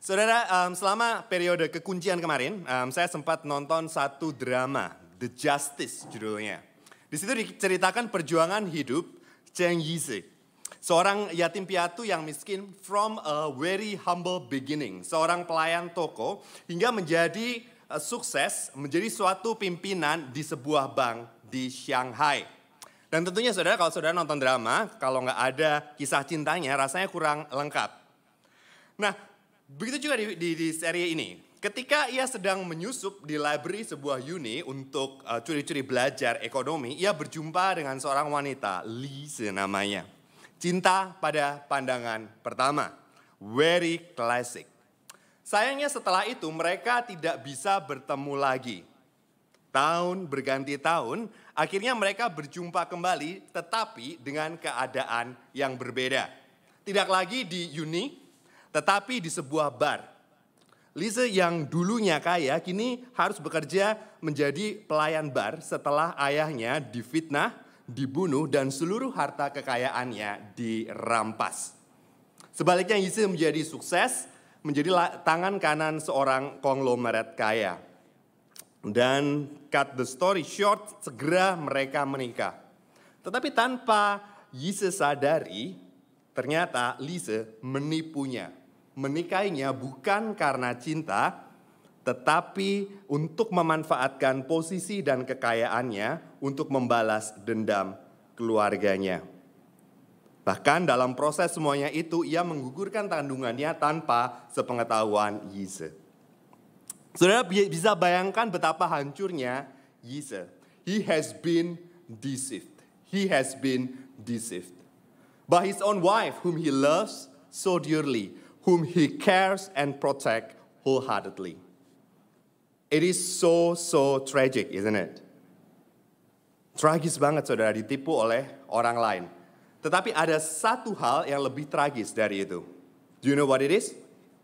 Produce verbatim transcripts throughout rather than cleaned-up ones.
Saudara, um, selama periode kekuncian kemarin, um, saya sempat nonton satu drama, The Justice judulnya. Di situ diceritakan perjuangan hidup Zheng Yizhi, seorang yatim piatu yang miskin from a very humble beginning, seorang pelayan toko hingga menjadi uh, sukses, menjadi suatu pimpinan di sebuah bank di Shanghai. Dan tentunya saudara, kalau saudara nonton drama, kalau nggak ada kisah cintanya, rasanya kurang lengkap. Nah, begitu juga di, di, di seri ini. Ketika ia sedang menyusup di library sebuah uni untuk uh, curi-curi belajar ekonomi, ia berjumpa dengan seorang wanita, Lise namanya. Cinta pada pandangan pertama. Very classic. Sayangnya setelah itu mereka tidak bisa bertemu lagi. Tahun berganti tahun, akhirnya mereka berjumpa kembali tetapi dengan keadaan yang berbeda. Tidak lagi di uni, tetapi di sebuah bar. Lise yang dulunya kaya kini harus bekerja menjadi pelayan bar setelah ayahnya difitnah, dibunuh dan seluruh harta kekayaannya dirampas. Sebaliknya Lise menjadi sukses, menjadi tangan kanan seorang konglomerat kaya. Dan cut the story short, segera mereka menikah. Tetapi tanpa Lise sadari, ternyata Lise menipunya. Menikahinya bukan karena cinta, tetapi untuk memanfaatkan posisi dan kekayaannya untuk membalas dendam keluarganya. Bahkan dalam proses semuanya itu, ia menggugurkan kandungannya tanpa sepengetahuan Lise. Saudara bisa bayangkan betapa hancurnya Lise. He has been deceived. He has been deceived by his own wife whom he loves so dearly, whom he cares and protects wholeheartedly. It is so, so tragic, isn't it? Tragis banget saudara ditipu oleh orang lain. Tetapi ada satu hal yang lebih tragis dari itu. Do you know what it is?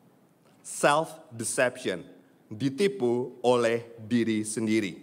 Self-deception. Ditipu oleh diri sendiri.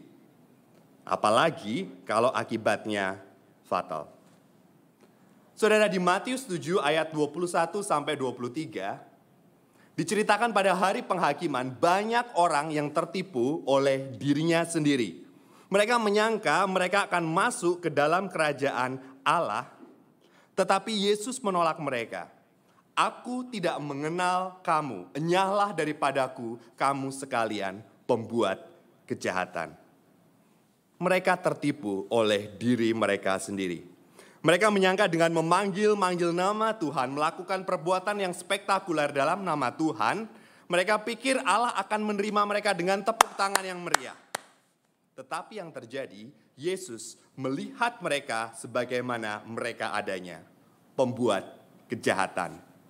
Apalagi kalau akibatnya fatal. Saudara, di Matius tujuh ayat dua puluh satu sampai dua puluh tiga diceritakan pada hari penghakiman banyak orang yang tertipu oleh dirinya sendiri. Mereka menyangka mereka akan masuk ke dalam kerajaan Allah, tetapi Yesus menolak mereka. Aku tidak mengenal kamu, enyahlah daripadaku kamu sekalian pembuat kejahatan. Mereka tertipu oleh diri mereka sendiri. Mereka menyangka dengan memanggil-manggil nama Tuhan, melakukan perbuatan yang spektakuler dalam nama Tuhan, mereka pikir Allah akan menerima mereka dengan tepuk tangan yang meriah. Tetapi yang terjadi, Yesus melihat mereka sebagaimana mereka adanya, pembuat kejahatan.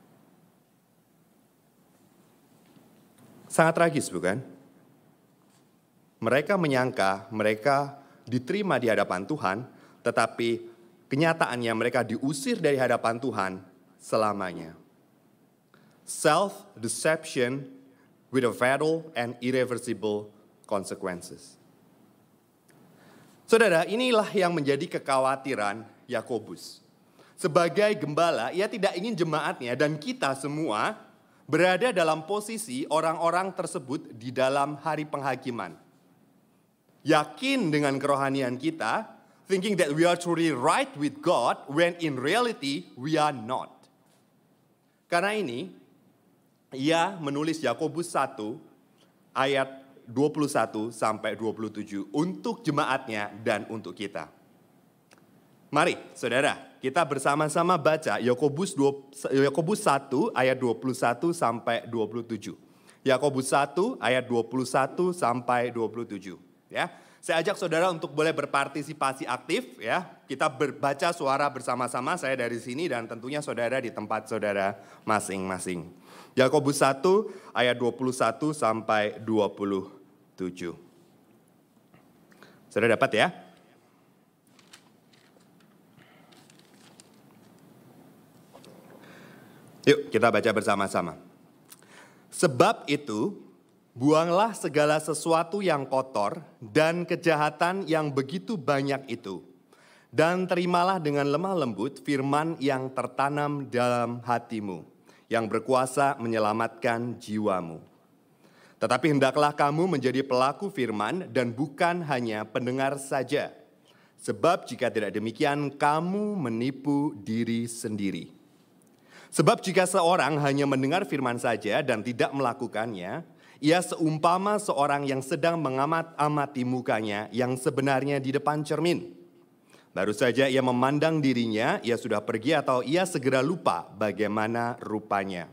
Sangat tragis, bukan? Mereka menyangka mereka diterima di hadapan Tuhan, tetapi kenyataannya mereka diusir dari hadapan Tuhan selamanya. Self-deception with a fatal and irreversible consequences. Saudara, inilah yang menjadi kekhawatiran Yakobus. Sebagai gembala, ia tidak ingin jemaatnya dan kita semua berada dalam posisi orang-orang tersebut di dalam hari penghakiman. Yakin dengan kerohanian kita, thinking that we are truly right with God when in reality we are not. Karena ini, ia menulis Yakobus satu ayat dua puluh satu sampai dua puluh tujuh untuk jemaatnya dan untuk kita. Mari saudara, kita bersama-sama baca Yakobus satu ayat dua puluh satu sampai dua puluh tujuh. Yakobus satu ayat dua puluh satu sampai dua puluh tujuh. Ya. Saya ajak saudara untuk boleh berpartisipasi aktif ya. Kita berbaca suara bersama-sama, saya dari sini dan tentunya saudara di tempat saudara masing-masing. Yakobus satu ayat dua puluh satu sampai dua puluh tujuh. Saudara dapat ya? Yuk kita baca bersama-sama. Sebab itu, buanglah segala sesuatu yang kotor dan kejahatan yang begitu banyak itu. Dan terimalah dengan lemah lembut firman yang tertanam dalam hatimu. yang berkuasa menyelamatkan jiwamu. Tetapi hendaklah kamu menjadi pelaku firman dan bukan hanya pendengar saja. Sebab jika tidak demikian, kamu menipu diri sendiri. Sebab jika seorang hanya mendengar firman saja dan tidak melakukannya, ia seumpama seorang yang sedang mengamat-amati mukanya yang sebenarnya di depan cermin. Baru saja ia memandang dirinya, ia sudah pergi atau ia segera lupa bagaimana rupanya.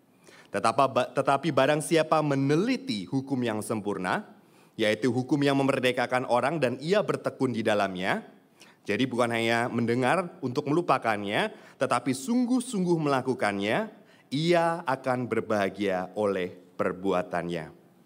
Tetapi, tetapi barang siapa meneliti hukum yang sempurna, yaitu hukum yang memerdekakan orang dan ia bertekun di dalamnya, jadi bukan hanya mendengar untuk melupakannya, tetapi sungguh-sungguh melakukannya, ia akan berbahagia oleh perbuatannya.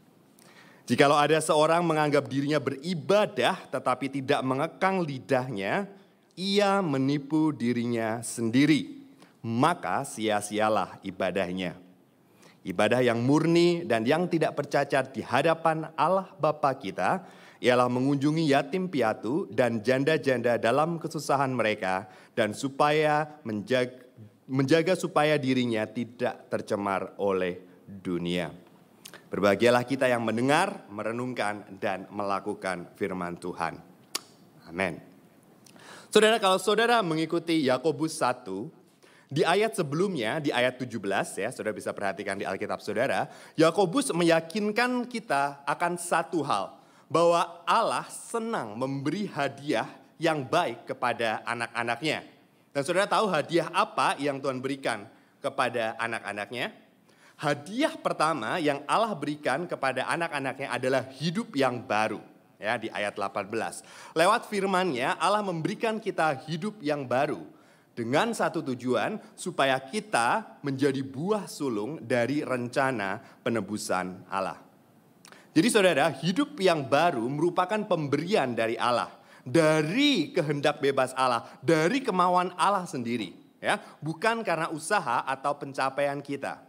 Jikalau ada seorang menganggap dirinya beribadah tetapi tidak mengekang lidahnya, ia menipu dirinya sendiri, maka sia-sialah ibadahnya. Ibadah yang murni dan yang tidak bercacat di hadapan Allah Bapa kita ialah mengunjungi yatim piatu dan janda-janda dalam kesusahan mereka dan supaya menjaga, menjaga supaya dirinya tidak tercemar oleh dunia. Berbahagialah kita yang mendengar, merenungkan, dan melakukan firman Tuhan. Amin. Saudara, kalau saudara mengikuti Yakobus satu, di ayat sebelumnya, di ayat tujuh belas, ya, saudara bisa perhatikan di Alkitab saudara, Yakobus meyakinkan kita akan satu hal, bahwa Allah senang memberi hadiah yang baik kepada anak-anaknya. Dan saudara tahu hadiah apa yang Tuhan berikan kepada anak-anaknya? Hadiah pertama yang Allah berikan kepada anak-anaknya adalah hidup yang baru. Ya, di ayat delapan belas. Lewat firman-Nya Allah memberikan kita hidup yang baru. Dengan satu tujuan supaya kita menjadi buah sulung dari rencana penebusan Allah. Jadi saudara, hidup yang baru merupakan pemberian dari Allah. Dari kehendak bebas Allah, dari kemauan Allah sendiri. Ya, bukan karena usaha atau pencapaian kita.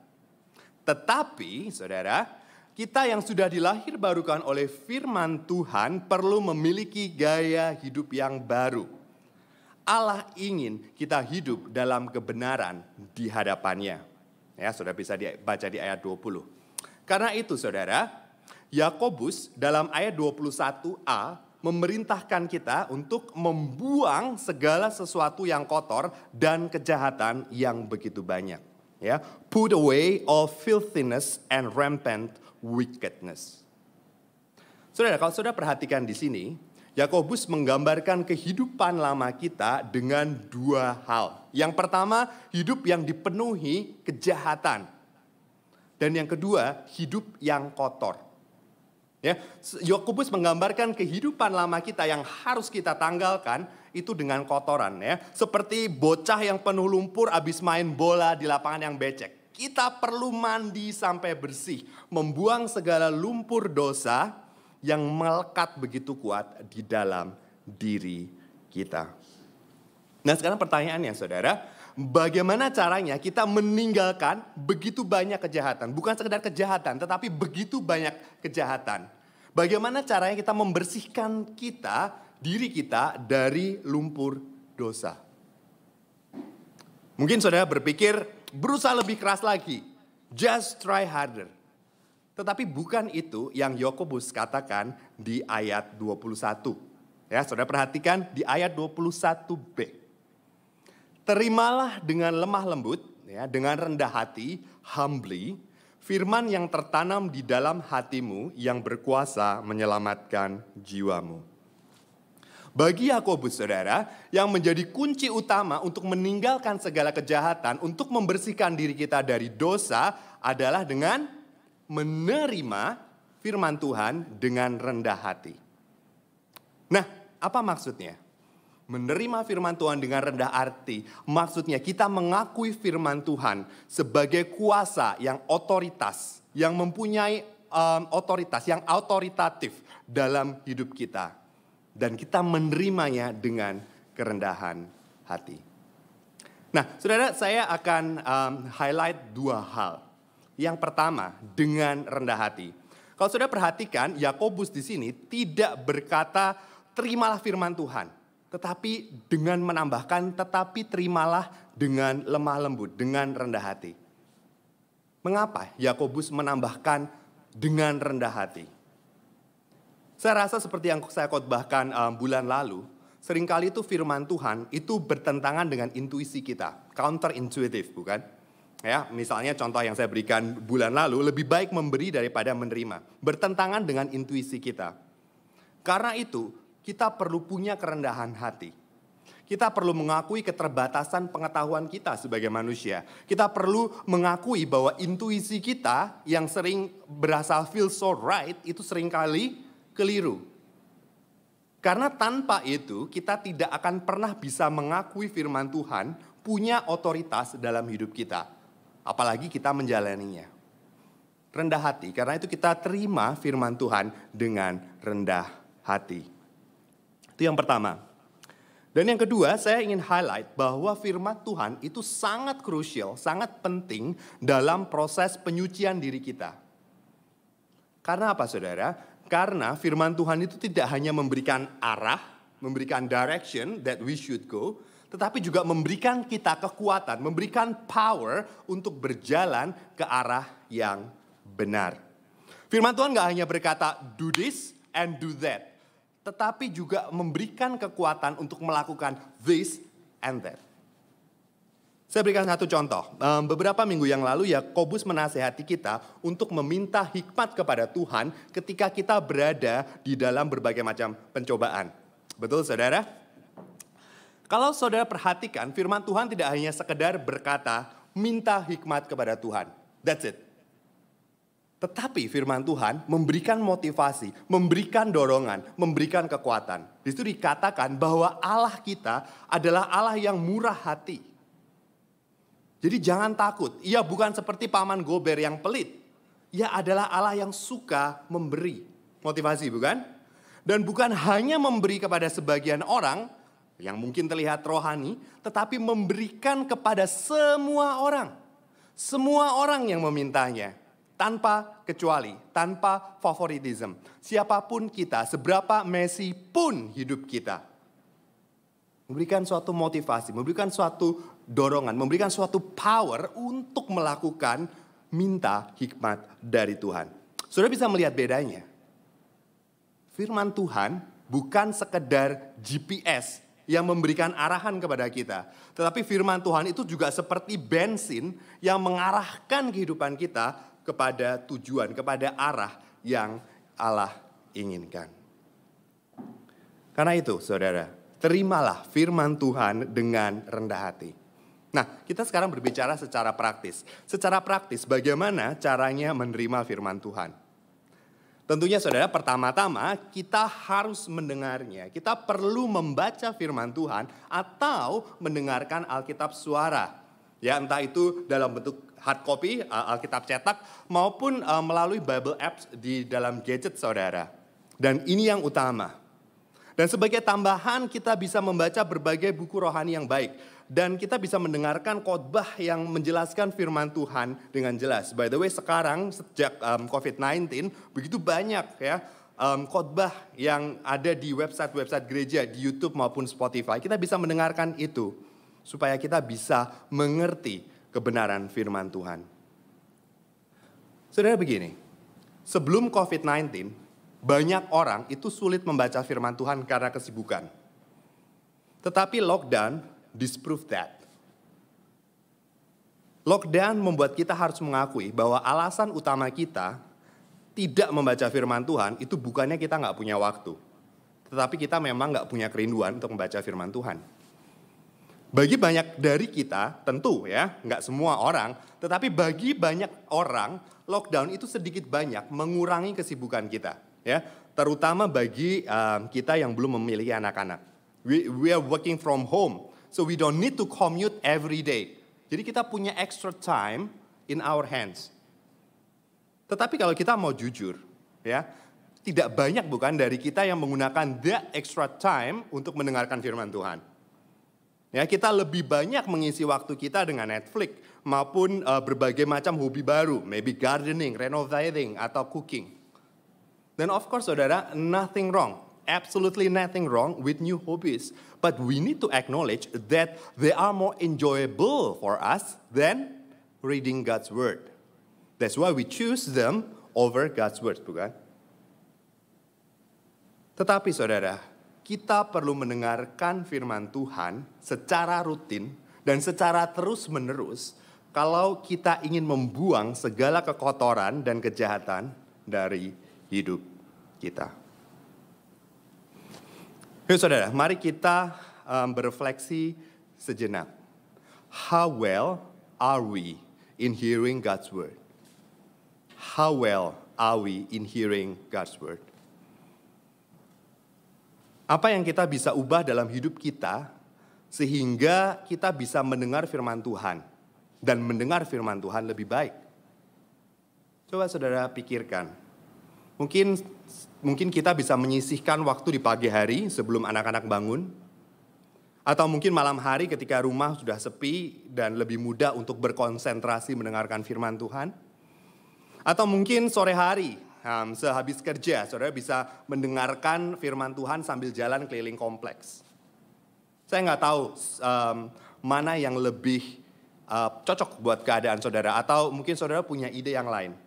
Tetapi, saudara, kita yang sudah dilahir barukan oleh firman Tuhan perlu memiliki gaya hidup yang baru. Allah ingin kita hidup dalam kebenaran di hadapannya. Ya, saudara bisa dibaca di ayat dua puluh. Karena itu, saudara, Yakobus dalam ayat dua puluh satu a memerintahkan kita untuk membuang segala sesuatu yang kotor dan kejahatan yang begitu banyak. Ya, put away all filthiness and rampant wickedness. Saudara, kalau saudara perhatikan di sini, Yakobus menggambarkan kehidupan lama kita dengan dua hal. Yang pertama, hidup yang dipenuhi kejahatan. Dan yang kedua, hidup yang kotor. Ya, Yakobus menggambarkan kehidupan lama kita yang harus kita tanggalkan itu dengan kotoran, ya. Seperti bocah yang penuh lumpur habis main bola di lapangan yang becek. Kita perlu mandi sampai bersih, membuang segala lumpur dosa yang melekat begitu kuat di dalam diri kita. Nah, sekarang pertanyaannya, saudara, bagaimana caranya kita meninggalkan begitu banyak kejahatan? Bukan sekedar kejahatan, tetapi begitu banyak kejahatan. Bagaimana caranya kita membersihkan kita, diri kita dari lumpur dosa? Mungkin saudara berpikir berusaha lebih keras lagi. Just try harder. Tetapi bukan itu yang Yakobus katakan di ayat dua puluh satu. Ya, saudara perhatikan di ayat dua puluh satu b. Terimalah dengan lemah lembut, ya, dengan rendah hati, humbly, firman yang tertanam di dalam hatimu yang berkuasa menyelamatkan jiwamu. Bagi Yakobus, saudara, yang menjadi kunci utama untuk meninggalkan segala kejahatan, untuk membersihkan diri kita dari dosa adalah dengan menerima firman Tuhan dengan rendah hati. Nah, apa maksudnya? Menerima firman Tuhan dengan rendah hati, maksudnya kita mengakui firman Tuhan sebagai kuasa yang otoritas, yang mempunyai um, otoritas, yang autoritatif dalam hidup kita. Dan kita menerimanya dengan kerendahan hati. Nah, saudara, saya akan um, highlight dua hal. Yang pertama, dengan rendah hati. Kalau saudara perhatikan, Yakobus di sini tidak berkata, terimalah firman Tuhan. Tetapi dengan menambahkan, tetapi terimalah dengan lemah lembut, dengan rendah hati. Mengapa Yakobus menambahkan dengan rendah hati? Saya rasa seperti yang saya khotbahkan um, bulan lalu, seringkali itu firman Tuhan itu bertentangan dengan intuisi kita, counterintuitive, bukan? Ya, misalnya contoh yang saya berikan bulan lalu, lebih baik memberi daripada menerima, bertentangan dengan intuisi kita. Karena itu, kita perlu punya kerendahan hati. Kita perlu mengakui keterbatasan pengetahuan kita sebagai manusia. Kita perlu mengakui bahwa intuisi kita yang sering berasal feel so right itu seringkali keliru. Karena tanpa itu kita tidak akan pernah bisa mengakui firman Tuhan punya otoritas dalam hidup kita. Apalagi kita menjalaninya. Rendah hati, karena itu kita terima firman Tuhan dengan rendah hati. Itu yang pertama. Dan yang kedua, saya ingin highlight bahwa firman Tuhan itu sangat krusial, sangat penting dalam proses penyucian diri kita. Karena apa, saudara? Karena firman Tuhan itu tidak hanya memberikan arah, memberikan direction that we should go, tetapi juga memberikan kita kekuatan, memberikan power untuk berjalan ke arah yang benar. Firman Tuhan gak hanya berkata, do this and do that. Tetapi juga memberikan kekuatan untuk melakukan this and that. Saya berikan satu contoh. Beberapa minggu yang lalu Yakobus menasehati kita untuk meminta hikmat kepada Tuhan ketika kita berada di dalam berbagai macam pencobaan. Betul, saudara? Kalau saudara perhatikan, firman Tuhan tidak hanya sekedar berkata, minta hikmat kepada Tuhan. That's it. Tetapi firman Tuhan memberikan motivasi, memberikan dorongan, memberikan kekuatan. Di situ dikatakan bahwa Allah kita adalah Allah yang murah hati. Jadi jangan takut, ia bukan seperti paman gober yang pelit. Ia adalah Allah yang suka memberi. Motivasi, bukan? Dan bukan hanya memberi kepada sebagian orang yang mungkin terlihat rohani, tetapi memberikan kepada semua orang. Semua orang yang memintanya. Tanpa kecuali, tanpa favoritism. Siapapun kita, seberapa messy pun hidup kita. Memberikan suatu motivasi, memberikan suatu dorongan, memberikan suatu power untuk melakukan minta hikmat dari Tuhan. Saudara bisa melihat bedanya. Firman Tuhan bukan sekedar G P S yang memberikan arahan kepada kita. Tetapi firman Tuhan itu juga seperti bensin yang mengarahkan kehidupan kita kepada tujuan, kepada arah yang Allah inginkan. Karena itu, saudara, terimalah firman Tuhan dengan rendah hati. Nah, kita sekarang berbicara secara praktis. Secara praktis, bagaimana caranya menerima firman Tuhan? Tentunya, saudara, pertama-tama kita harus mendengarnya. Kita perlu membaca firman Tuhan atau mendengarkan Alkitab suara. Ya, entah itu dalam bentuk hard copy, Alkitab cetak, maupun uh, melalui Bible apps di dalam gadget saudara. Dan ini yang utama. Dan sebagai tambahan kita bisa membaca berbagai buku rohani yang baik. Dan kita bisa mendengarkan khotbah yang menjelaskan firman Tuhan dengan jelas. By the way, sekarang sejak um, covid sembilan belas, begitu banyak ya um, khotbah yang ada di website-website gereja, di YouTube maupun Spotify. Kita bisa mendengarkan itu, supaya kita bisa mengerti kebenaran firman Tuhan. Saudara begini, sebelum covid sembilan belas, banyak orang itu sulit membaca firman Tuhan karena kesibukan. Tetapi lockdown disprove that. Lockdown membuat kita harus mengakui bahwa alasan utama kita tidak membaca firman Tuhan itu bukannya kita nggak punya waktu. Tetapi kita memang nggak punya kerinduan untuk membaca firman Tuhan. Bagi banyak dari kita, tentu ya, nggak semua orang, tetapi bagi banyak orang, lockdown itu sedikit banyak mengurangi kesibukan kita, ya, terutama bagi um, kita yang belum memiliki anak-anak. We, we are working from home, so we don't need to commute every day. Jadi kita punya extra time in our hands. Tetapi kalau kita mau jujur, ya, tidak banyak bukan dari kita yang menggunakan that extra time untuk mendengarkan firman Tuhan. Ya, kita lebih banyak mengisi waktu kita dengan Netflix maupun uh, berbagai macam hobi baru, maybe gardening, renovating, atau cooking. Dan of course, saudara, nothing wrong, absolutely nothing wrong with new hobbies. But we need to acknowledge that they are more enjoyable for us than reading God's word. That's why we choose them over God's word, bukan? Tetapi saudara, kita perlu mendengarkan firman Tuhan secara rutin dan secara terus-menerus kalau kita ingin membuang segala kekotoran dan kejahatan dari hidup kita. Yuk saudara, mari kita um, berefleksi sejenak. How well are we in hearing God's word? How well are we in hearing God's word? Apa yang kita bisa ubah dalam hidup kita sehingga kita bisa mendengar firman Tuhan dan mendengar firman Tuhan lebih baik? Coba saudara pikirkan. Mungkin mungkin kita bisa menyisihkan waktu di pagi hari sebelum anak-anak bangun. Atau mungkin malam hari ketika rumah sudah sepi dan lebih mudah untuk berkonsentrasi mendengarkan firman Tuhan. Atau mungkin sore hari. Um, sehabis kerja, saudara bisa mendengarkan firman Tuhan sambil jalan keliling kompleks. Saya nggak tahu um, mana yang lebih uh, cocok buat keadaan saudara, atau mungkin saudara punya ide yang lain.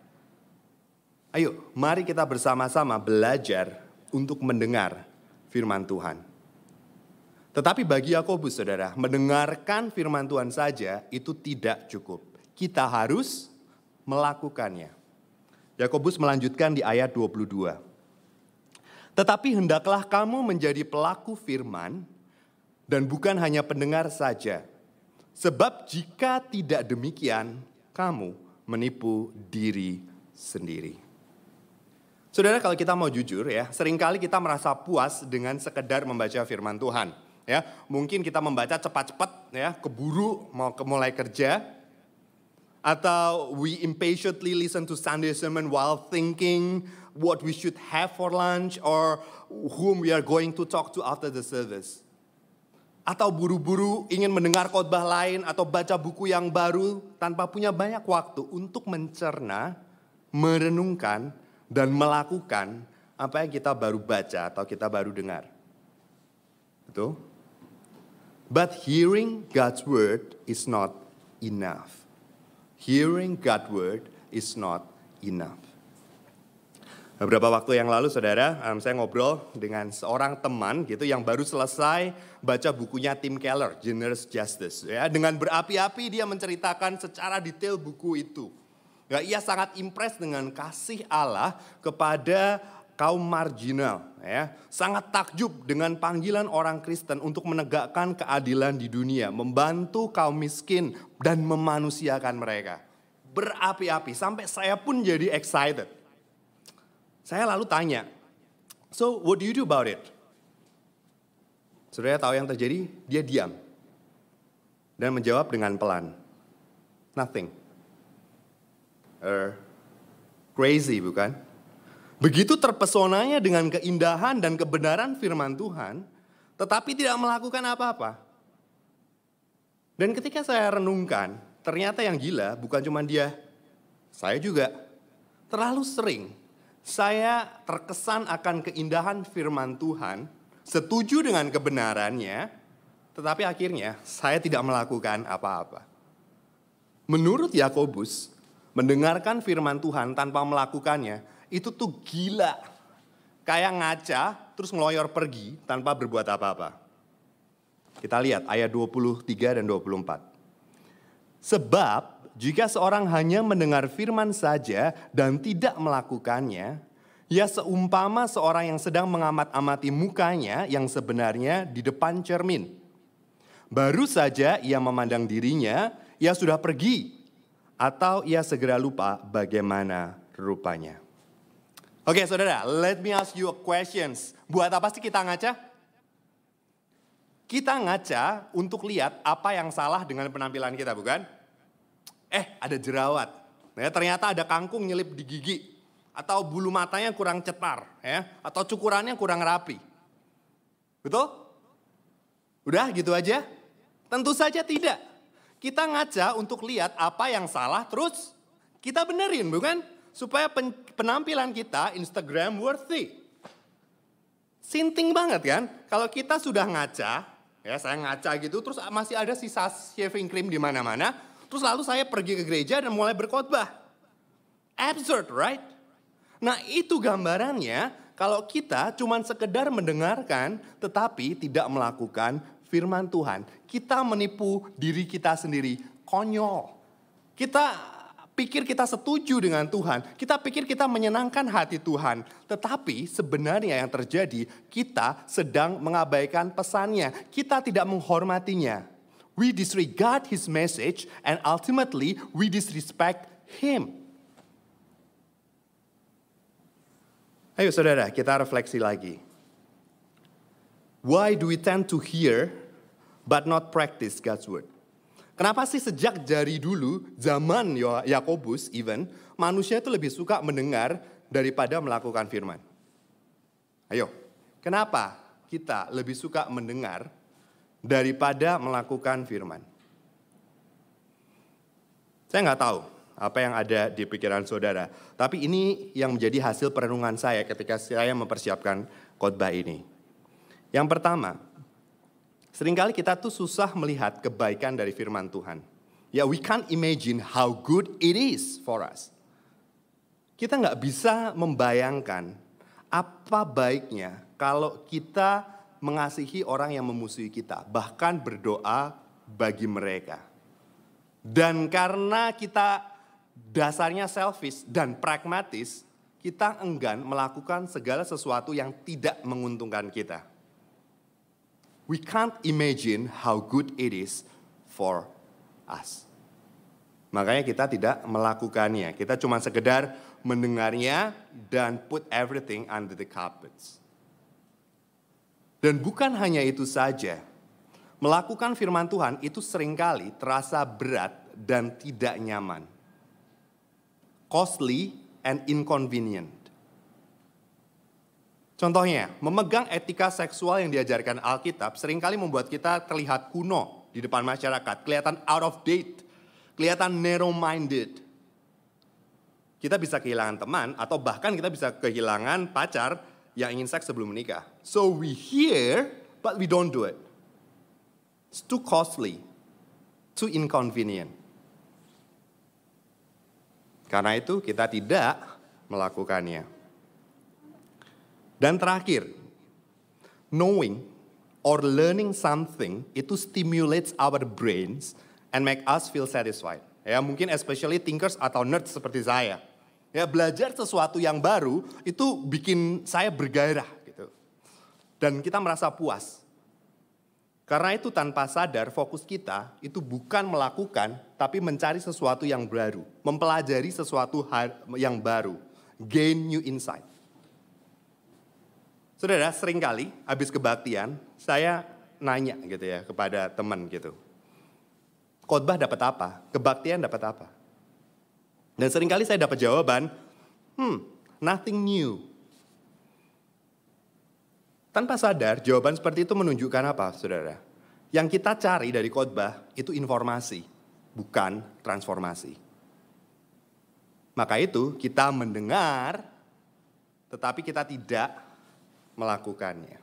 Ayo, mari kita bersama-sama belajar untuk mendengar firman Tuhan. Tetapi bagi Yakobus, saudara, mendengarkan firman Tuhan saja itu tidak cukup. Kita harus melakukannya. Yakobus melanjutkan di ayat dua puluh dua. Tetapi hendaklah kamu menjadi pelaku firman dan bukan hanya pendengar saja. Sebab jika tidak demikian, kamu menipu diri sendiri. Saudara, kalau kita mau jujur ya, seringkali kita merasa puas dengan sekedar membaca firman Tuhan. Ya, mungkin kita membaca cepat-cepat ya, keburu mau ke mulai kerja. Atau we impatiently listen to Sunday sermon while thinking what we should have for lunch or whom we are going to talk to after the service. Atau buru-buru ingin mendengar khotbah lain atau baca buku yang baru tanpa punya banyak waktu untuk mencerna, merenungkan, dan melakukan apa yang kita baru baca atau kita baru dengar. Betul? But hearing God's word is not enough. Hearing God's word is not enough. Beberapa waktu yang lalu, saudara, um, saya ngobrol dengan seorang teman gitu yang baru selesai baca bukunya Tim Keller, Generous Justice. Ya, dengan berapi-api dia menceritakan secara detail buku itu. Ya, ia sangat impress dengan kasih Allah kepada kaum marginal. Ya, sangat takjub dengan panggilan orang Kristen untuk menegakkan keadilan di dunia, membantu kaum miskin dan memanusiakan mereka. Berapi-api sampai saya pun jadi excited. Saya lalu tanya, so what do you do about it? Saudara tahu yang terjadi? Dia diam dan menjawab dengan pelan, nothing. Uh, crazy bukan? Begitu terpesonanya dengan keindahan dan kebenaran firman Tuhan, tetapi tidak melakukan apa-apa. Dan ketika saya renungkan, ternyata yang gila bukan cuma dia, saya juga. Terlalu sering saya terkesan akan keindahan firman Tuhan, setuju dengan kebenarannya, tetapi akhirnya saya tidak melakukan apa-apa. Menurut Yakobus, mendengarkan firman Tuhan tanpa melakukannya, itu tuh gila. Kayak ngaca, terus ngeloyor pergi tanpa berbuat apa-apa. Kita lihat ayat dua puluh tiga dan dua puluh empat. Sebab jika seorang hanya mendengar firman saja dan tidak melakukannya, ia seumpama seorang yang sedang mengamat-amati mukanya yang sebenarnya di depan cermin. Baru saja ia memandang dirinya, ia sudah pergi. Atau ia segera lupa bagaimana rupanya. Oke saudara, let me ask you a questions. Buat apa sih kita ngaca? Kita ngaca untuk lihat apa yang salah dengan penampilan kita, bukan? Eh, ada jerawat. Ya, ternyata ada kangkung nyelip di gigi. Atau bulu matanya kurang cetar. Ya, atau cukurannya kurang rapi. Betul? Udah gitu aja? Tentu saja tidak. Kita ngaca untuk lihat apa yang salah, terus kita benerin, bukan? Supaya penampilan kita Instagram worthy. Sinting banget kan? Kalau kita sudah ngaca, ya saya ngaca gitu, terus masih ada sisa shaving cream di mana-mana, terus lalu saya pergi ke gereja dan mulai berkhotbah. Absurd, right? Nah, itu gambarannya kalau kita cuma sekedar mendengarkan tetapi tidak melakukan firman Tuhan. Kita menipu diri kita sendiri, konyol. Kita pikir kita setuju dengan Tuhan, kita pikir kita menyenangkan hati Tuhan. Tetapi sebenarnya yang terjadi, kita sedang mengabaikan pesannya. Kita tidak menghormatinya. We disregard his message and ultimately we disrespect him. Ayo saudara, kita refleksi lagi. Why do we tend to hear but not practice God's word? Kenapa sih sejak dari dulu, zaman Yakobus even, manusia itu lebih suka mendengar daripada melakukan firman? Ayo, kenapa kita lebih suka mendengar daripada melakukan firman? Saya nggak tahu apa yang ada di pikiran saudara, tapi ini yang menjadi hasil perenungan saya ketika saya mempersiapkan khotbah ini. Yang pertama, seringkali kita tuh susah melihat kebaikan dari firman Tuhan. Ya, we can't imagine how good it is for us. Kita nggak bisa membayangkan apa baiknya kalau kita mengasihi orang yang memusuhi kita, bahkan berdoa bagi mereka. Dan karena kita dasarnya selfish dan pragmatis, kita enggan melakukan segala sesuatu yang tidak menguntungkan kita. We can't imagine how good it is for us. Makanya kita tidak melakukannya. Kita cuma sekedar mendengarnya dan put everything under the carpets. Dan bukan hanya itu saja. Melakukan firman Tuhan itu seringkali terasa berat dan tidak nyaman. Costly and inconvenient. Contohnya, memegang etika seksual yang diajarkan Alkitab seringkali membuat kita terlihat kuno di depan masyarakat, kelihatan out of date, kelihatan narrow-minded. Kita bisa kehilangan teman atau bahkan kita bisa kehilangan pacar yang ingin seks sebelum menikah. So we hear, but we don't do it. It's too costly, too inconvenient. Karena itu kita tidak melakukannya. Dan terakhir, knowing or learning something itu stimulates our brains and make us feel satisfied. Ya, mungkin especially thinkers atau nerds seperti saya. Ya, belajar sesuatu yang baru itu bikin saya bergairah gitu. Dan kita merasa puas. Karena itu tanpa sadar fokus kita itu bukan melakukan tapi mencari sesuatu yang baru, mempelajari sesuatu yang baru, gain new insight. Saudara, seringkali habis kebaktian saya nanya gitu ya kepada teman gitu. Khotbah dapat apa? Kebaktian dapat apa? Dan seringkali saya dapat jawaban, hmm, nothing new. Tanpa sadar, jawaban seperti itu menunjukkan apa, saudara? Yang kita cari dari khotbah itu informasi, bukan transformasi. Maka itu kita mendengar, tetapi kita tidak melakukannya.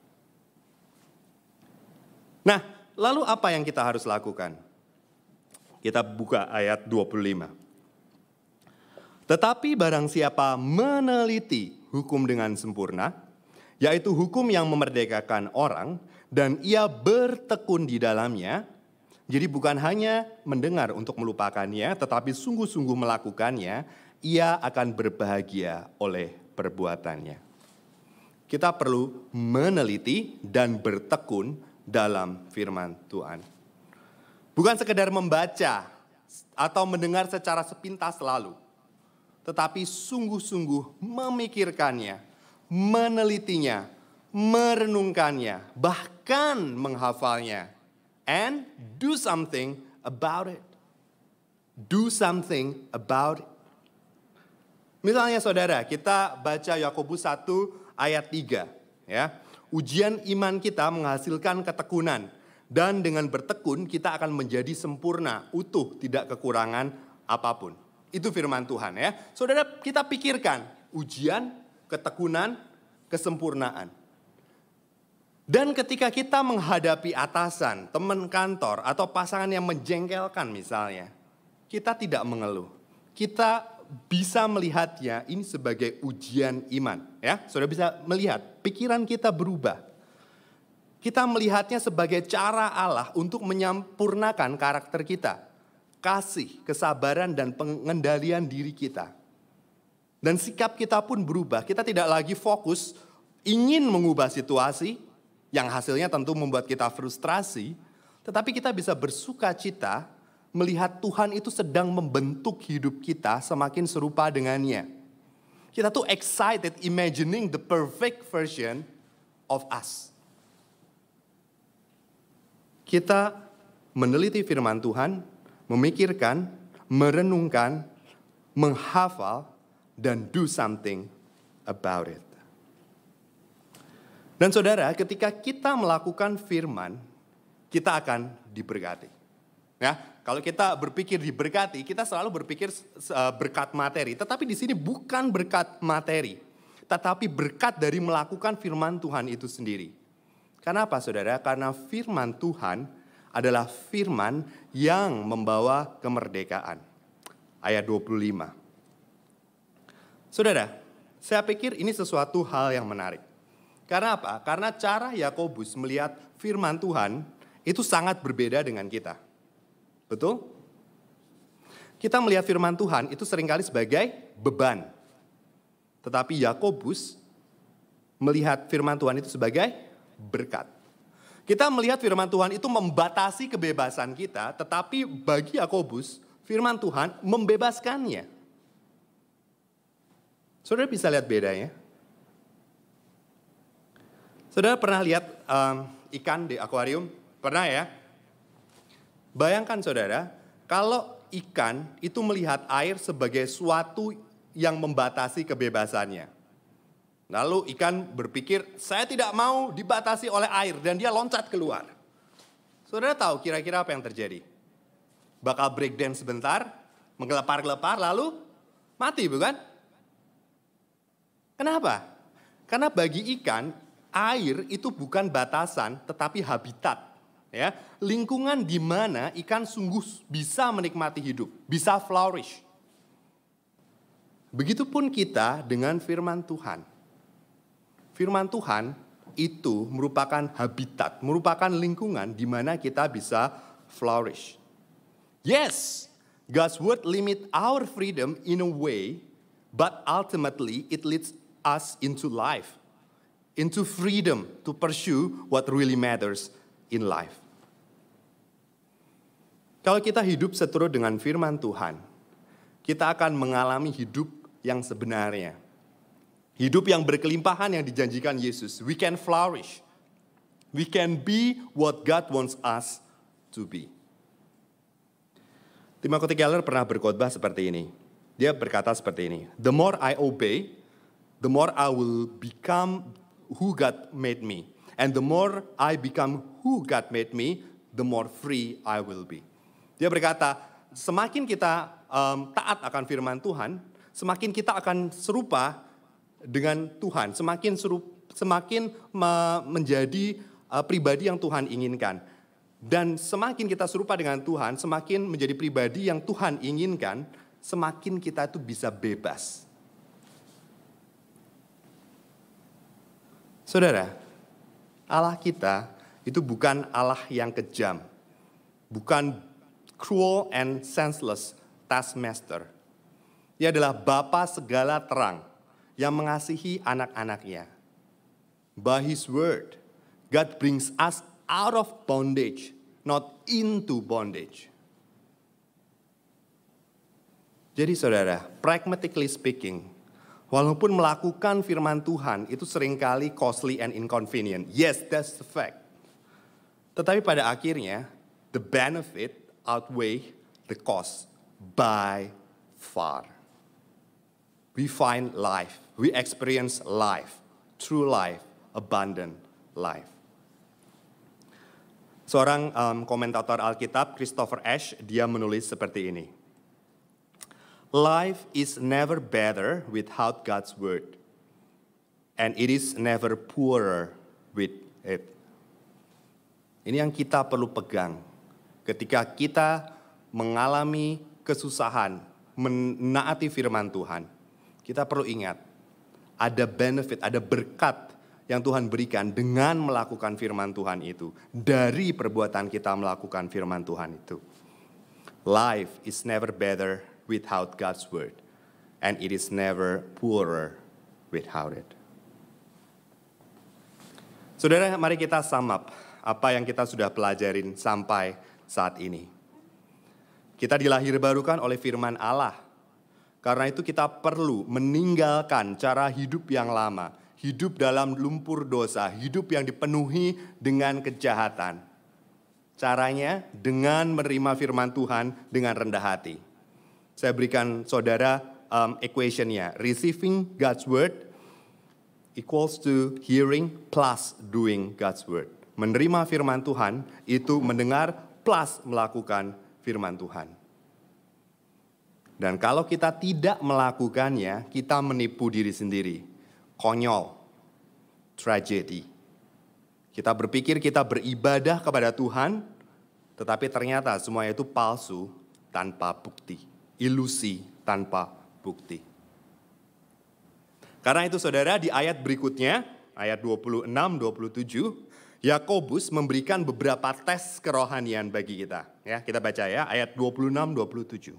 Nah, lalu apa yang kita harus lakukan? Kita buka ayat dua puluh lima. Tetapi barang siapa meneliti hukum dengan sempurna, yaitu hukum yang memerdekakan orang, dan ia bertekun di dalamnya, jadi bukan hanya mendengar untuk melupakannya, tetapi sungguh-sungguh melakukannya, ia akan berbahagia oleh perbuatannya. Kita perlu meneliti dan bertekun dalam firman Tuhan. Bukan sekedar membaca atau mendengar secara sepintas lalu, tetapi sungguh-sungguh memikirkannya, menelitinya, merenungkannya, bahkan menghafalnya. And do something about it. Do something about it. Misalnya saudara, kita baca Yakobus satu ayat tiga. Ya. Ujian iman kita menghasilkan ketekunan. Dan dengan bertekun kita akan menjadi sempurna, utuh, tidak kekurangan apapun. Itu firman Tuhan ya. Saudara, kita pikirkan ujian, ketekunan, kesempurnaan. Dan ketika kita menghadapi atasan, teman kantor, atau pasangan yang menjengkelkan misalnya, kita tidak mengeluh. Kita bisa melihatnya ini sebagai ujian iman. Ya, saudara bisa melihat pikiran kita berubah. Kita melihatnya sebagai cara Allah untuk menyempurnakan karakter kita. Kasih, kesabaran, dan pengendalian diri kita. Dan sikap kita pun berubah. Kita tidak lagi fokus ingin mengubah situasi yang hasilnya tentu membuat kita frustrasi. Tetapi kita bisa bersuka cita melihat Tuhan itu sedang membentuk hidup kita semakin serupa dengannya. Kita tuh excited imagining the perfect version of us. Kita meneliti firman Tuhan, memikirkan, merenungkan, menghafal, dan do something about it. Dan saudara, ketika kita melakukan firman, kita akan diberkati. Ya, kalau kita berpikir diberkati, kita selalu berpikir berkat materi. Tetapi di sini bukan berkat materi, tetapi berkat dari melakukan firman Tuhan itu sendiri. Kenapa saudara? Karena firman Tuhan adalah firman yang membawa kemerdekaan. Ayat dua puluh lima. Saudara, saya pikir ini sesuatu hal yang menarik. Karena apa? Karena cara Yakobus melihat firman Tuhan itu sangat berbeda dengan kita. Betul? Kita melihat firman Tuhan itu seringkali sebagai beban. Tetapi Yakobus melihat firman Tuhan itu sebagai berkat. Kita melihat firman Tuhan itu membatasi kebebasan kita, tetapi bagi Yakobus, firman Tuhan membebaskannya. Saudara bisa lihat bedanya? Saudara pernah lihat um, ikan di akuarium? Pernah ya? Bayangkan saudara, kalau ikan itu melihat air sebagai suatu yang membatasi kebebasannya. Lalu ikan berpikir, saya tidak mau dibatasi oleh air, dan dia loncat keluar. Saudara tahu kira-kira apa yang terjadi? Bakal breakdance sebentar, menggelepar-gelepar, lalu mati bukan? Kenapa? Karena bagi ikan, air itu bukan batasan, tetapi habitat. Ya, lingkungan di mana ikan sungguh bisa menikmati hidup, bisa flourish. Begitupun kita dengan firman Tuhan. Firman Tuhan itu merupakan habitat, merupakan lingkungan di mana kita bisa flourish. Yes, God's word limit our freedom in a way, but ultimately it leads us into life, into freedom to pursue what really matters in life. Kalau kita hidup seturut dengan firman Tuhan, kita akan mengalami hidup yang sebenarnya. Hidup yang berkelimpahan yang dijanjikan Yesus. We can flourish. We can be what God wants us to be. Timothy Keller pernah berkhotbah seperti ini. Dia berkata seperti ini. The more I obey, the more I will become who God made me. And the more I become who God made me, the more free I will be. Dia berkata, semakin kita um, taat akan firman Tuhan, semakin kita akan serupa dengan Tuhan, semakin serup, semakin me, menjadi uh, pribadi yang Tuhan inginkan. Dan semakin kita serupa dengan Tuhan, semakin menjadi pribadi yang Tuhan inginkan, semakin kita itu bisa bebas. Saudara, Allah kita itu bukan Allah yang kejam, bukan cruel and senseless taskmaster. Dia adalah Bapa segala terang yang mengasihi anak-anaknya. By His word, God brings us out of bondage, not into bondage. Jadi saudara, pragmatically speaking, walaupun melakukan firman Tuhan itu seringkali costly and inconvenient. Yes, that's the fact. Tetapi pada akhirnya, the benefit outweigh the cost by far. We find life, we experience life, true life, abundant life. Seorang um, komentator Alkitab, Christopher Ash, dia menulis seperti ini. Life is never better without God's word, and it is never poorer with it. Ini yang kita perlu pegang ketika kita mengalami kesusahan, menaati firman Tuhan, kita perlu ingat, ada benefit, ada berkat yang Tuhan berikan dengan melakukan firman Tuhan itu. Dari perbuatan kita melakukan firman Tuhan itu. Life is never better without God's word. And it is never poorer without it. Saudara, mari kita sum up apa yang kita sudah pelajarin sampai saat ini. Kita dilahirbarukan oleh firman Allah. Karena itu kita perlu meninggalkan cara hidup yang lama. Hidup dalam lumpur dosa, hidup yang dipenuhi dengan kejahatan. Caranya dengan menerima firman Tuhan dengan rendah hati. Saya berikan saudara um, equation-nya. Receiving God's word equals to hearing plus doing God's word. Menerima firman Tuhan itu mendengar plus melakukan firman Tuhan. Dan kalau kita tidak melakukannya, kita menipu diri sendiri. Konyol, tragedi. Kita berpikir kita beribadah kepada Tuhan, tetapi ternyata semuanya itu palsu tanpa bukti. Ilusi tanpa bukti. Karena itu saudara, di ayat berikutnya, ayat dua puluh enam dua puluh tujuh, Yakobus memberikan beberapa tes kerohanian bagi kita. Ya, kita baca ya, ayat dua puluh enam dua puluh tujuh.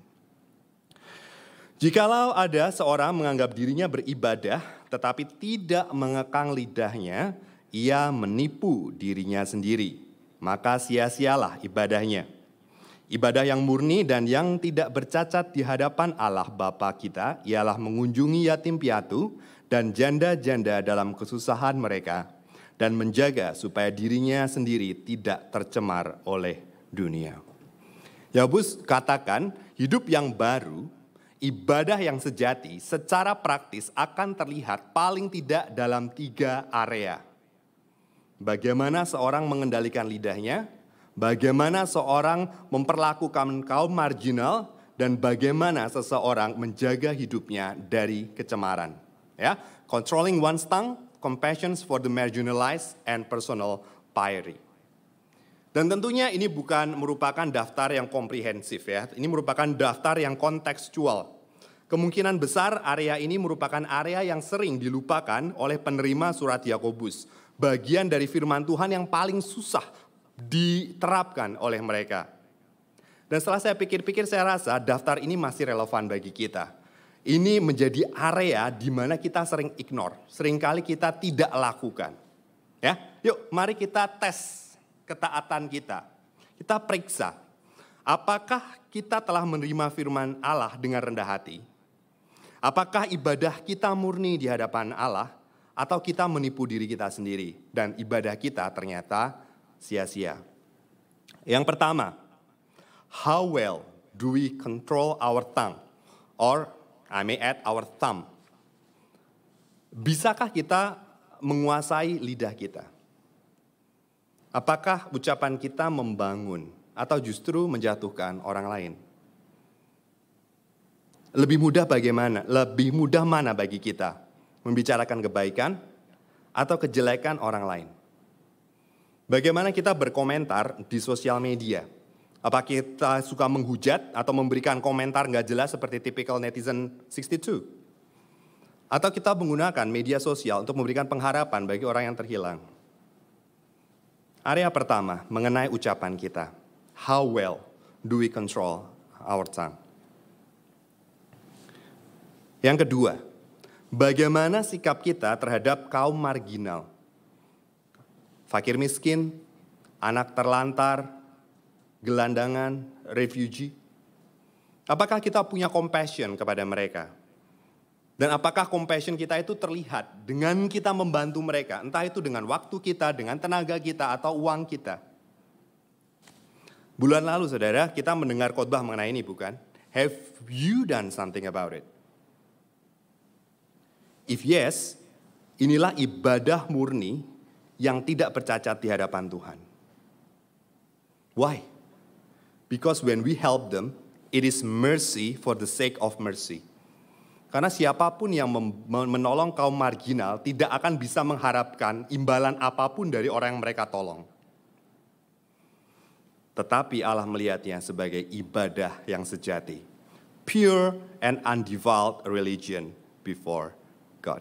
Jikalau ada seorang menganggap dirinya beribadah, tetapi tidak mengekang lidahnya, ia menipu dirinya sendiri. Maka sia-sialah ibadahnya. Ibadah yang murni dan yang tidak bercacat di hadapan Allah Bapa kita, ialah mengunjungi yatim piatu dan janda-janda dalam kesusahan mereka, dan menjaga supaya dirinya sendiri tidak tercemar oleh dunia. Yakobus katakan, hidup yang baru, ibadah yang sejati secara praktis akan terlihat paling tidak dalam tiga area. Bagaimana seorang mengendalikan lidahnya, bagaimana seorang memperlakukan kaum marginal, dan bagaimana seseorang menjaga hidupnya dari kecemaran. Ya, controlling one's tongue, compassion for the marginalized, and personal piety. Dan tentunya ini bukan merupakan daftar yang komprehensif ya. Ini merupakan daftar yang kontekstual. Kemungkinan besar area ini merupakan area yang sering dilupakan oleh penerima surat Yakobus. Bagian dari firman Tuhan yang paling susah diterapkan oleh mereka. Dan setelah saya pikir-pikir, saya rasa daftar ini masih relevan bagi kita. Ini menjadi area di mana kita sering ignore. Seringkali kita tidak lakukan. Ya, yuk mari kita tes ketaatan kita. Kita periksa, apakah kita telah menerima firman Allah dengan rendah hati? Apakah ibadah kita murni di hadapan Allah? Atau kita menipu diri kita sendiri dan ibadah kita ternyata sia-sia? Yang pertama, how well do we control our tongue? Or I may add our thumb. Bisakah kita menguasai lidah kita? Apakah ucapan kita membangun atau justru menjatuhkan orang lain? Lebih mudah bagaimana? Lebih mudah mana bagi kita? Membicarakan kebaikan atau kejelekan orang lain? Bagaimana kita berkomentar di sosial media? Apa kita suka menghujat atau memberikan komentar nggak jelas seperti typical netizen enam puluh dua? Atau kita menggunakan media sosial untuk memberikan pengharapan bagi orang yang terhilang? Area pertama mengenai ucapan kita. How well do we control our tongue? Yang kedua, bagaimana sikap kita terhadap kaum marginal? Fakir miskin, anak terlantar, gelandangan, refugee. Apakah kita punya compassion kepada mereka? Dan apakah compassion kita itu terlihat dengan kita membantu mereka? Entah itu dengan waktu kita, dengan tenaga kita, atau uang kita. Bulan lalu saudara, kita mendengar khotbah mengenai ini bukan? Have you done something about it? If yes, inilah ibadah murni yang tidak bercacat di hadapan Tuhan. Why? Because when we help them, it is mercy for the sake of mercy. Karena siapapun yang menolong kaum marginal tidak akan bisa mengharapkan imbalan apapun dari orang yang mereka tolong. Tetapi Allah melihatnya sebagai ibadah yang sejati. pure and undefiled religion before God.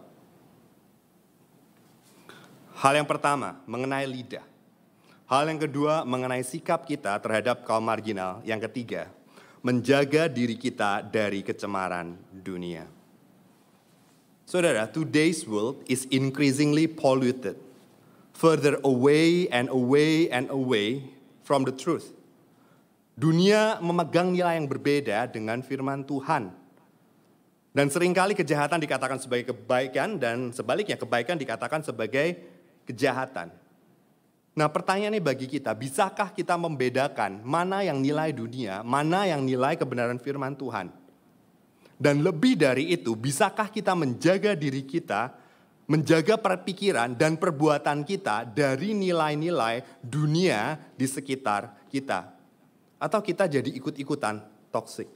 Hal yang pertama, mengenai lidah. Hal yang kedua, mengenai sikap kita terhadap kaum marginal. Yang ketiga, menjaga diri kita dari kecemaran dunia. Saudara, today's world is increasingly polluted, further away and away and away from the truth. Dunia memegang nilai yang berbeda dengan firman Tuhan. Dan seringkali kejahatan dikatakan sebagai kebaikan dan sebaliknya kebaikan dikatakan sebagai kejahatan. Nah, pertanyaannya bagi kita, bisakah kita membedakan mana yang nilai dunia, mana yang nilai kebenaran firman Tuhan? Dan lebih dari itu, bisakah kita menjaga diri kita, menjaga perpikiran dan perbuatan kita dari nilai-nilai dunia di sekitar kita? Atau kita jadi ikut-ikutan toxic?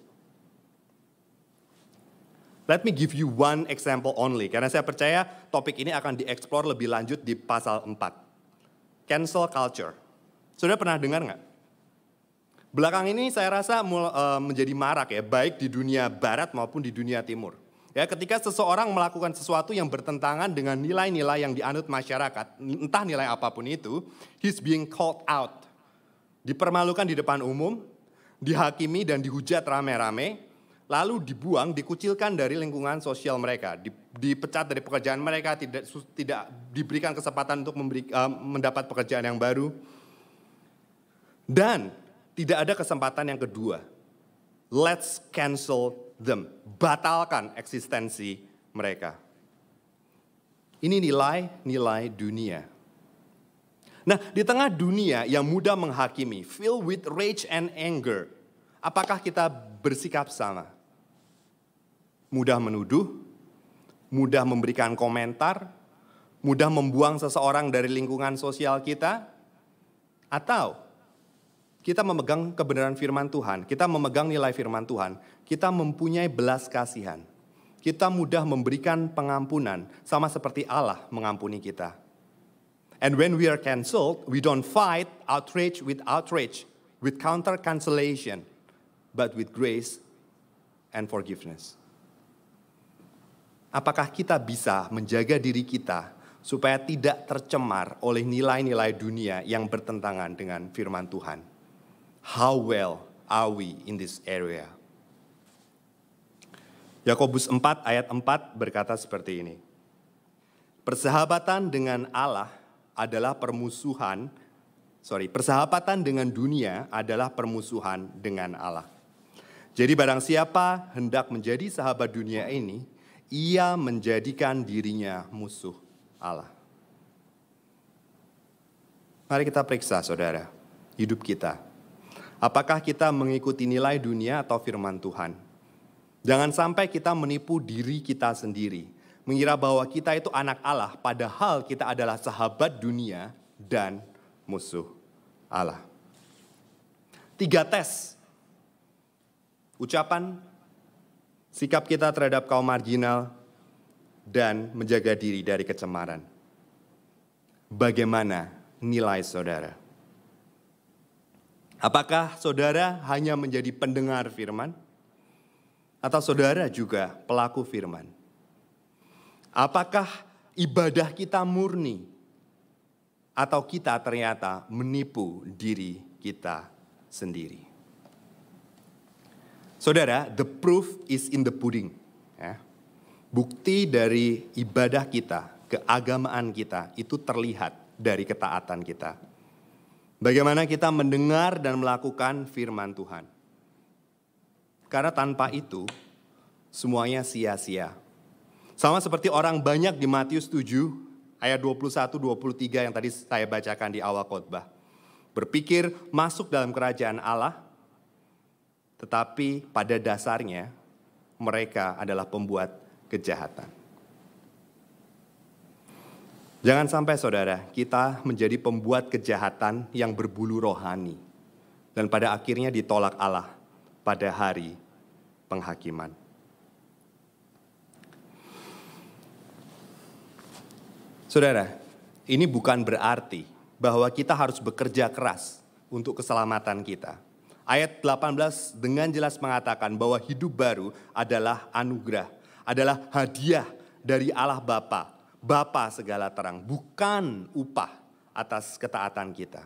Let me give you one example only, karena saya percaya topik ini akan dieksplor lebih lanjut di pasal empat. Cancel culture. Sudah pernah dengar nggak? Belakang ini saya rasa mul, uh, menjadi marak ya, baik di dunia barat maupun di dunia timur. Ya, ketika seseorang melakukan sesuatu yang bertentangan dengan nilai-nilai yang dianut masyarakat, entah nilai apapun itu, he's being called out. Dipermalukan di depan umum, dihakimi dan dihujat rame-rame, lalu dibuang, dikucilkan dari lingkungan sosial mereka, dipecat dari pekerjaan mereka, tidak tidak diberikan kesempatan untuk memberi, uh, mendapat pekerjaan yang baru. Dan tidak ada kesempatan yang kedua. Let's cancel them. Batalkan eksistensi mereka. Ini nilai-nilai dunia. Nah, di tengah dunia yang mudah menghakimi, filled with rage and anger, apakah kita bersikap sama? Mudah menuduh, mudah memberikan komentar, mudah membuang seseorang dari lingkungan sosial kita, atau kita memegang kebenaran firman Tuhan, kita memegang nilai firman Tuhan, kita mempunyai belas kasihan, kita mudah memberikan pengampunan, sama seperti Allah mengampuni kita. And when we are canceled, we don't fight outrage with outrage, with counter cancellation, but with grace and forgiveness. Apakah kita bisa menjaga diri kita supaya tidak tercemar oleh nilai-nilai dunia yang bertentangan dengan firman Tuhan? How well are we in this area? Yakobus empat ayat empat berkata seperti ini. Persahabatan dengan Allah adalah permusuhan, sorry, persahabatan dengan dunia adalah permusuhan dengan Allah. Jadi barang siapa hendak menjadi sahabat dunia ini, ia menjadikan dirinya musuh Allah. Mari kita periksa, saudara, hidup kita. Apakah kita mengikuti nilai dunia atau firman Tuhan? Jangan sampai kita menipu diri kita sendiri, mengira bahwa kita itu anak Allah, padahal kita adalah sahabat dunia dan musuh Allah. Tiga tes. Ucapan, sikap kita terhadap kaum marginal, dan menjaga diri dari kecemaran. Bagaimana nilai saudara? Apakah saudara hanya menjadi pendengar firman? Atau saudara juga pelaku firman? Apakah ibadah kita murni? Atau kita ternyata menipu diri kita sendiri? Saudara, the proof is in the pudding. Ya. Bukti dari ibadah kita, keagamaan kita, itu terlihat dari ketaatan kita. Bagaimana kita mendengar dan melakukan firman Tuhan. Karena tanpa itu, semuanya sia-sia. Sama seperti orang banyak di Matius tujuh, ayat dua puluh satu dua puluh tiga yang tadi saya bacakan di awal khotbah. Berpikir masuk dalam kerajaan Allah, tetapi pada dasarnya mereka adalah pembuat kejahatan. Jangan sampai saudara, kita menjadi pembuat kejahatan yang berbulu rohani. Dan pada akhirnya ditolak Allah pada hari penghakiman. Saudara, ini bukan berarti bahwa kita harus bekerja keras untuk keselamatan kita. Ayat delapan belas dengan jelas mengatakan bahwa hidup baru adalah anugerah, adalah hadiah dari Allah Bapa, Bapa segala terang, bukan upah atas ketaatan kita.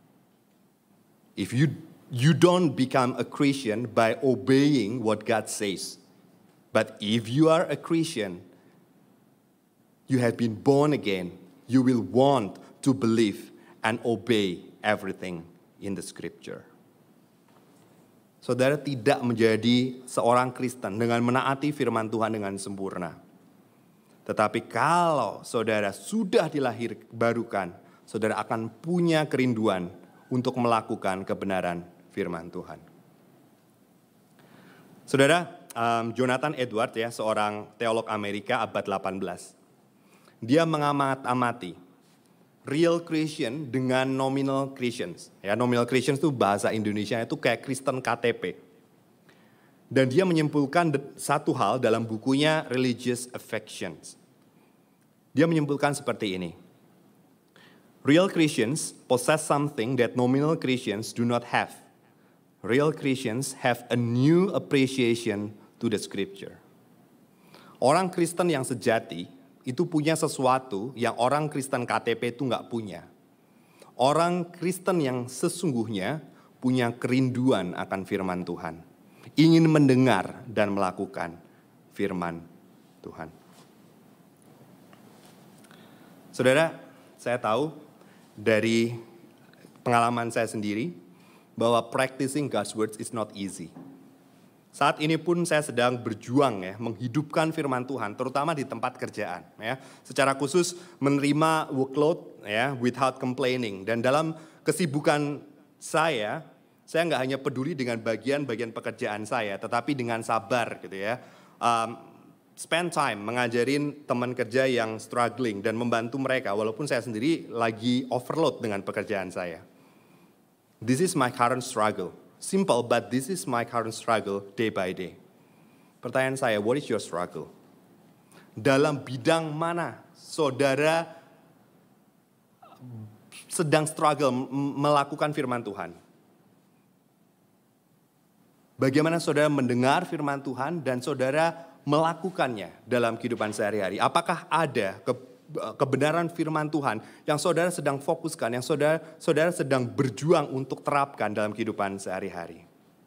If you you don't become a Christian by obeying what God says, but if you are a Christian, you have been born again, you will want to believe and obey everything in the scripture. Saudara tidak menjadi seorang Kristen dengan menaati firman Tuhan dengan sempurna. Tetapi kalau saudara sudah dilahirbarukan, saudara akan punya kerinduan untuk melakukan kebenaran firman Tuhan. Saudara, um, Jonathan Edwards ya, seorang teolog Amerika abad delapan belas. Dia mengamat-amati real Christian dengan nominal Christians. Ya, nominal Christians itu bahasa Indonesia itu kayak Kristen K T P. Dan dia menyimpulkan satu hal dalam bukunya Religious Affections. Dia menyimpulkan seperti ini. Real Christians possess something that nominal Christians do not have. Real Christians have a new appreciation to the scripture. Orang Kristen yang sejati itu punya sesuatu yang orang Kristen K T P itu nggak punya. Orang Kristen yang sesungguhnya punya kerinduan akan firman Tuhan. Ingin mendengar dan melakukan firman Tuhan. Saudara, saya tahu dari pengalaman saya sendiri bahwa practicing God's words is not easy. Saat ini pun saya sedang berjuang ya, menghidupkan firman Tuhan, terutama di tempat kerjaan. Ya. Secara khusus menerima workload ya, without complaining. Dan dalam kesibukan saya, saya nggak hanya peduli dengan bagian-bagian pekerjaan saya, tetapi dengan sabar gitu ya. Um, spend time mengajarin teman kerja yang struggling dan membantu mereka, walaupun saya sendiri lagi overload dengan pekerjaan saya. This is my current struggle. Simple, but this is my current struggle day by day. Pertanyaan saya, what is your struggle? Dalam bidang mana saudara sedang struggle melakukan firman Tuhan? Bagaimana saudara mendengar firman Tuhan dan saudara melakukannya dalam kehidupan sehari-hari? Apakah ada ke kebenaran firman Tuhan yang saudara sedang fokuskan, yang saudara, saudara sedang berjuang untuk terapkan dalam kehidupan sehari-hari?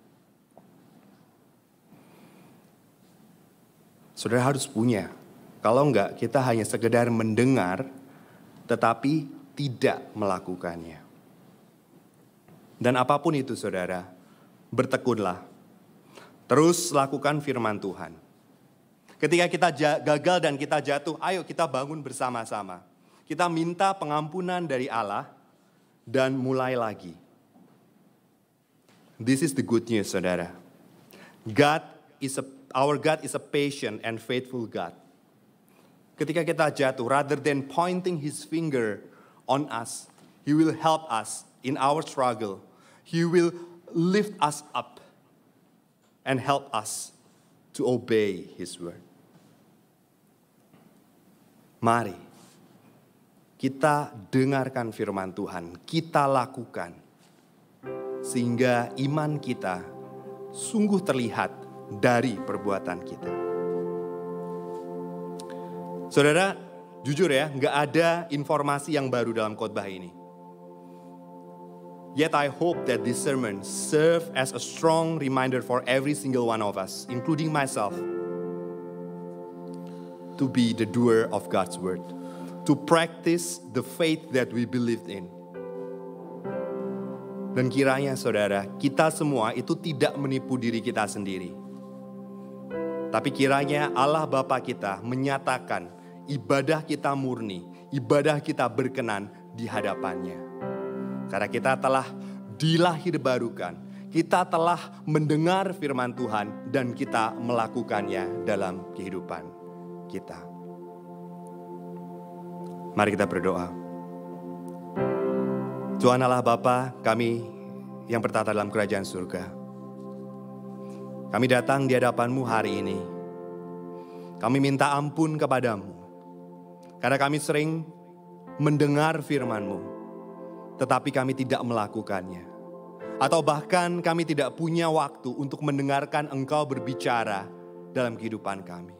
Saudara harus punya. Kalau enggak, kita hanya sekedar mendengar, tetapi tidak melakukannya. Dan apapun itu saudara, bertekunlah. Terus lakukan firman Tuhan. Ketika kita gagal dan kita jatuh, ayo kita bangun bersama-sama. Kita minta pengampunan dari Allah dan mulai lagi. This is the good news, saudara. God is a, our God is a patient and faithful God. Ketika kita jatuh, rather than pointing His finger on us, He will help us in our struggle. He will lift us up and help us to obey His word. Mari kita dengarkan firman Tuhan, kita lakukan, sehingga iman kita sungguh terlihat dari perbuatan kita. Saudara, jujur ya, nggak ada informasi yang baru dalam khotbah ini. Yet I hope that this sermon serve as a strong reminder for every single one of us, including myself, to be the doer of God's word, to practice the faith that we believed in. Dan kiranya saudara, kita semua itu tidak menipu diri kita sendiri. Tapi kiranya Allah Bapa kita menyatakan ibadah kita murni, ibadah kita berkenan di hadapannya. Karena kita telah dilahirbarukan, kita telah mendengar firman Tuhan dan kita melakukannya dalam kehidupan kita. Mari kita berdoa. Tuhan Allah Bapa kami yang bertata dalam kerajaan surga, kami datang di hadapan-Mu hari ini. Kami minta ampun kepadamu, karena kami sering mendengar firman-Mu, tetapi kami tidak melakukannya. Atau bahkan kami tidak punya waktu untuk mendengarkan Engkau berbicara dalam kehidupan kami.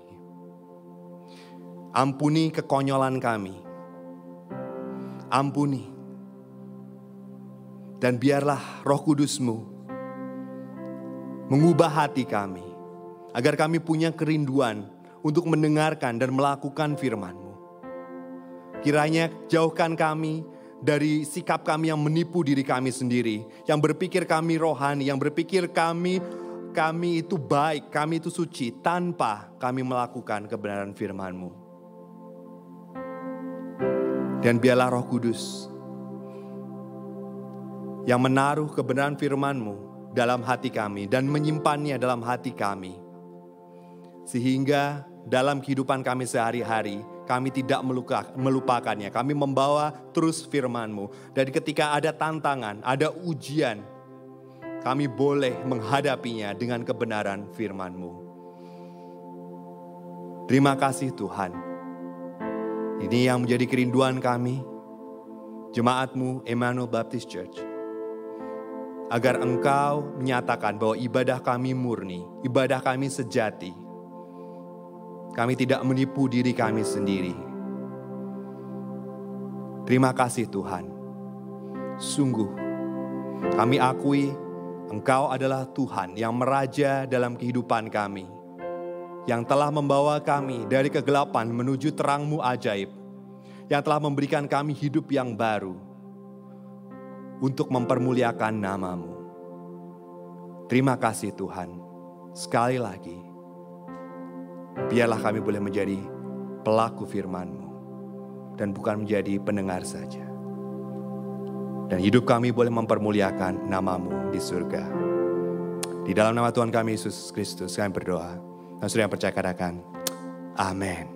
Ampuni kekonyolan kami. Ampuni. Dan biarlah Roh Kudus-Mu mengubah hati kami, agar kami punya kerinduan untuk mendengarkan dan melakukan firman-Mu. Kiranya jauhkan kami dari sikap kami yang menipu diri kami sendiri, yang berpikir kami rohani, yang berpikir kami kami itu baik, kami itu suci, tanpa kami melakukan kebenaran firman-Mu. Dan biarlah Roh Kudus yang menaruh kebenaran firman-Mu dalam hati kami dan menyimpannya dalam hati kami, sehingga dalam kehidupan kami sehari-hari, kami tidak melupakannya. Kami membawa terus firman-Mu. Dan ketika ada tantangan, ada ujian, kami boleh menghadapinya dengan kebenaran firman-Mu. Terima kasih Tuhan. Ini yang menjadi kerinduan kami, jemaat-Mu Emmanuel Baptist Church. Agar Engkau menyatakan bahwa ibadah kami murni, ibadah kami sejati. Kami tidak menipu diri kami sendiri. Terima kasih Tuhan. Sungguh, kami akui Engkau adalah Tuhan yang meraja dalam kehidupan kami. Yang telah membawa kami dari kegelapan menuju terang-Mu ajaib. Yang telah memberikan kami hidup yang baru. Untuk mempermuliakan nama-Mu. Terima kasih Tuhan. Sekali lagi, biarlah kami boleh menjadi pelaku firman-Mu dan bukan menjadi pendengar saja. Dan hidup kami boleh mempermuliakan nama-Mu di surga. Di dalam nama Tuhan kami Yesus Kristus kami berdoa. Dan saudara yang percaya katakan, amin.